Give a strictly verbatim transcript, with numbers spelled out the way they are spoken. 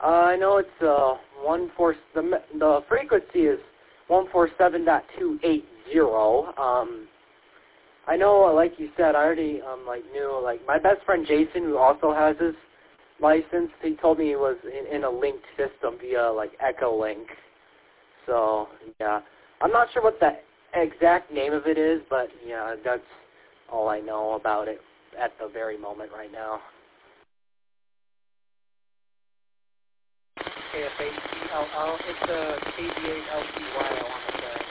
Uh, I know it's uh one four. The the frequency is one four seven dot two eight zero. Um, I know, like you said, I already um like knew like my best friend Jason, who also has his license. He told me he was in, in a linked system via like Echolink. So yeah, I'm not sure what the exact name of it is, but yeah, that's all I know about it at the very moment right now. K F A T L L. It's a K B eight L T Y, I want to say.